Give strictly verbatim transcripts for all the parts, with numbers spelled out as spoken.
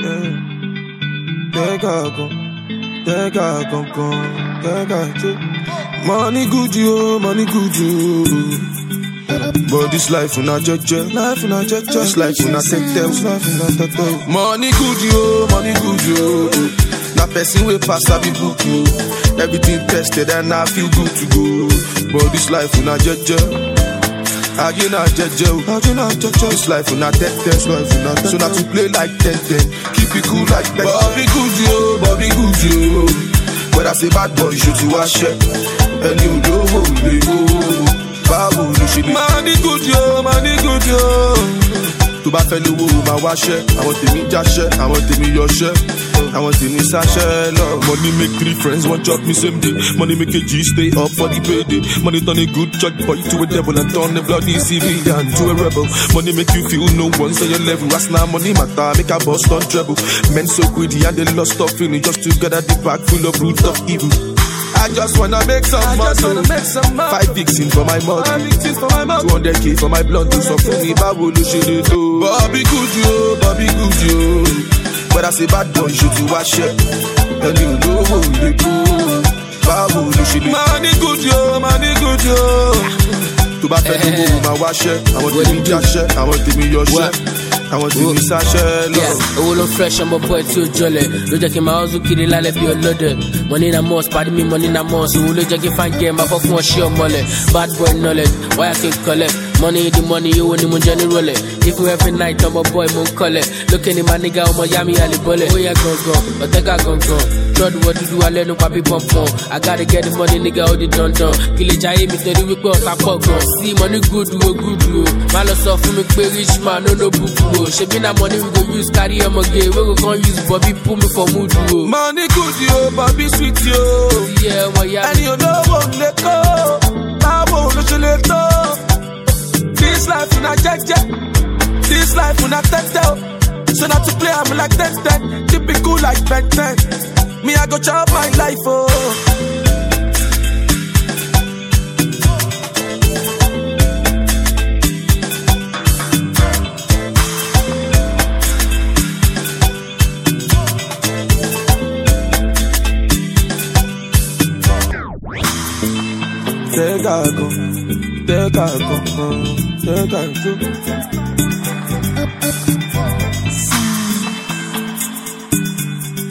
Money good you, money good you. But this life will not judge you. Life will not judge you. This life will not take them. Life will not take them. Money good you, money good you. Now person will pass a big book you. Everything tested and I feel good to go. But this life will not judge you. I you not judge you. I you not judge you. This life will not take them. Life will not take them. So now to play like ten ten. Keep it cool like that. Bobby good you, Bobby good you. When I say bad boy, shoot you a shit. And you know who they go. Babu, you should be. Money good yo, money good yo. To bá fẹ́ lówó máa wá ṣẹ́. Àwọn tèmi jáṣẹ́, àwọn tèmi yọṣẹ́. Àwọn tèmi sáṣẹ́ lọ. Money make three friends, one chop me same day. Money make a G stay up for the payday. Money turn a good church boy to a devil and turn a bloody civilian to a rebel. Money make you feel no one's on your level. As now money matter, make a bust on treble. Men so greedy and they lost of feeling just to gather the bag full of roots of evil. I just wanna make some I money. Just wanna make some money. Five vixen for my mouth. Five vixen for my mouth. Two hundred k for my blunt. So for me, Babu, you should do. Bobby good you, Bobby good you. But I say bad boy, you should wash it. And you know who they do. Babu, you should do. Money good you, money good you. To bá fẹ́ lówó máa wá ṣẹ́. Àwọn tèmi jáṣẹ́, àwọn tèmi yọṣẹ́. Àwọn tèmi sáṣẹ́ lọ. Owó ló fresh, ọmọ boy tí ó jọlẹ̀. Ló jẹ́ kí n máa hustle kiri lálẹ́ bí ọlọ́dẹ. Money na must, pàdé mi money na must. Owó ló jẹ́ kí n fan game, máa fọ́ fún ọṣẹ́ ọmọlẹ̀. Bad boy knowledge, wáyà kí n collect. Money the money, owó ni mo jẹ́ ní rọlẹ̀. Even every night, ọmọ boy mo ń kọlẹ̀. Lókè ni màá nígà ọmọ yá mi àlè bọ́lẹ̀. Ó yẹ gangan, ọ̀tẹ́gà gangan. Trọ́dù wọ dúdú alẹ́ nu papi pọ̀npọ̀n. I gotta get the money, nigga, ó di dandan. Kí lè jayé mi torí wípé ọ̀tá pọ̀ gan. Sí money good o, good o. Má lọ sọ fún mi pé rich man no no buku o. Ṣebí na money we go use carry ọmọge. We go come use Bobby pull me for mood o. Money good yo, Bobby sweet yo. Yeah, ọmọ ya. Ẹni olówó lè kó. Báwo ló ṣe lè tó? This life una jẹ́jẹ́. This life una tẹ́tẹ́ o. So not to play, I'm like ten ten. Keep it cool like Ben ten. Me, I go chop my life, oh. Take a go, take a go, take a go.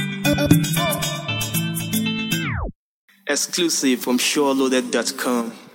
Exclusive from Sure Loaded dot com.